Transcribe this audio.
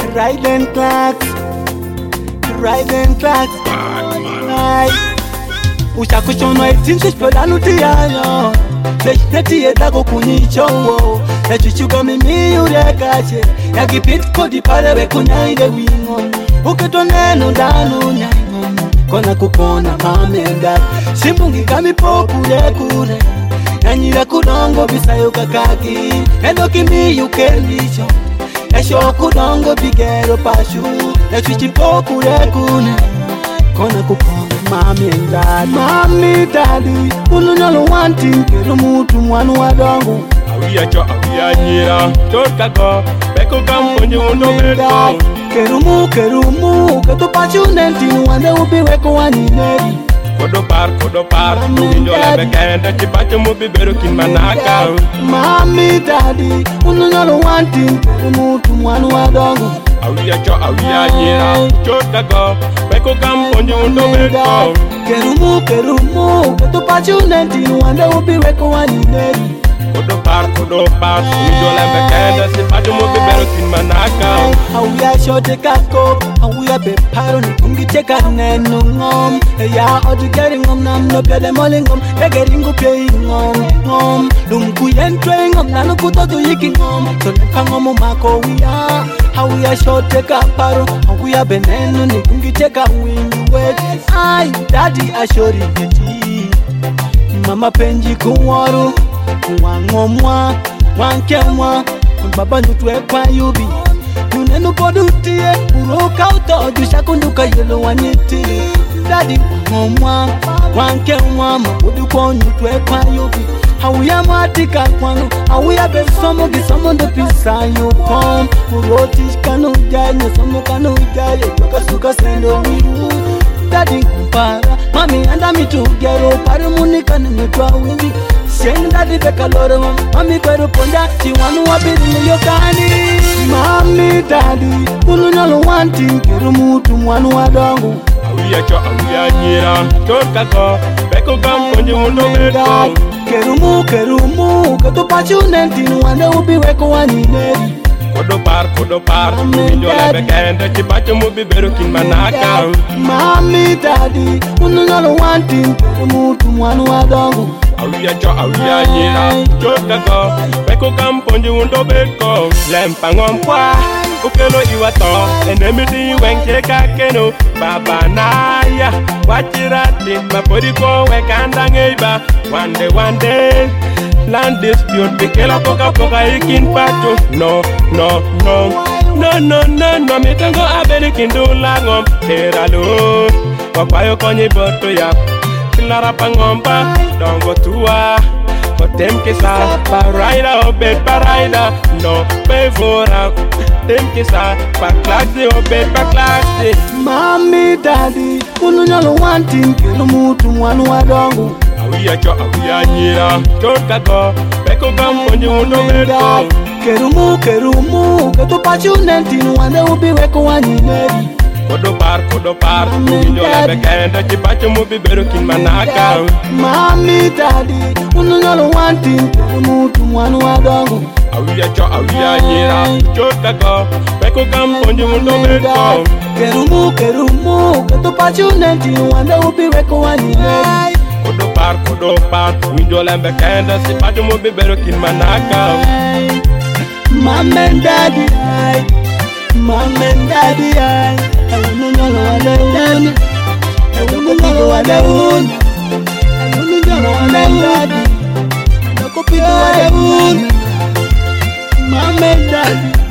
riding clocks, riding clocks. Ushakuchonwa itinsi shpelanuti yayo Zeshneti yedako kunyichowo Echuchuko mimi urekache Yagipit kodi pale we kunyaide wingo Uketo neno danu nyango Kona kukona mamenda Simbungi kami popule kure Nanyira kudongo bisayo kakaki Endo kimi yukelisho Esho kudongo bigero pashu Echuchi popule kune Kona kukona Mommy and Daddy, Mommy, Daddy, Ulunyalo wanting, Kerumutu mwanu wadongo. Awiya nyira, chorka go, Beko kamponye undo beto. Kerumu, Ketupachu nentinu wande ubi weko wanineri. Kodo par, Uminyo lebe kenda, Chipacho mubi beru kin manaka. Mommy, Daddy, Ulunyalo wanting, Kerumutu mwanu wadongo. Awiya nyira, chorka go, Beko kamponye undo beto. Kerumu, Ketupachu nentinu wande ubi weko wanineri. Kodo par, Uminyo lebe kenda, Chipacho mubi beru kin manaka. Awiya shote kako, Awiya beparo nikungi cheka nenu ngom. Ya odugeri ngom nam no pede moli ngom. Egeringu pye ngom. Lumku yentwe ngom nanu kutotu yiki ngom. Soneka ngomu mako wiya. Awiya shote kaparo, Awiya benenu nikungi cheka wingu wet. Ay, daddy ashori yeti. Mama penji kuwaru, kuwangomwa, wankemwa. Baba nutwe kwa yubi. Nunenu podutie, uroka uto, dushakunduka yelo wanyeti. Daddy wangomwa, wankemwa, mabudu kwa nutwe kwa yubi. Hauya matika kwanu, hauya besomo gisomo ndo pisa yupom. Urotish kanu jaya, somo kanu jaya, yoka suka sendo wiru. Daddy kumpara, mami anda mitugero, parimunika nimutwa wingi. Sheng daddy beka loro, mami kweru ponda, chiwanu wabiri niliyokani. Mami daddy, ulunyalo wanting, kerumutu mwanu wadongo. Awiya nyira, chorka go, Beko kamponye undo beto. Kerumu, Ketupachu nentinu wande ubi weko wanineri. Kodo par, Uminyo lebe kenda, Chipacho mubi beru kin manaka. Mami daddy, ulunyalo wanting, kerumutu mwanu wadongo. Awiya nyira, chorka go, Beko kamponye undo beto. Lempa ngompwa, ukeno iwato, enemidi wenche kakeno. Baba naya, wachirati, mapodi ko wekanda ngeiba. One day, land dispute, bikela poka ikin pato. No, mitango abeli kindula ngom. Heralo, wakwayo konye boto ya. Kilara pangomba, dongo tua. Potem kisa, paraida obet paraida. No, pevora. Potem kisa, paklaksi obet paklaksi. Mami daddy, ulunyalo wanting, kerumutu mwanu wadongo. Awiya nyira, chorka go, Beko kamponye undo beto. Kerumu, Ketupachu nentinu wande ubi weko wanineri. Kodo par, Uminyo lebe kenda, Chipacho mubi beru kin manaka. Mami daddy, ulunyalo wanting, kerumutu mwanu wadongo. Awiya nyira, chorka go, Beko kamponye undo beto. Kerumu, Ketupachu nentinu wande ubi weko wanineri. Kodo par, Uminyo lebe kenda, Chipacho mubi beru kin manaka. Mom and daddy, Mom and daddy.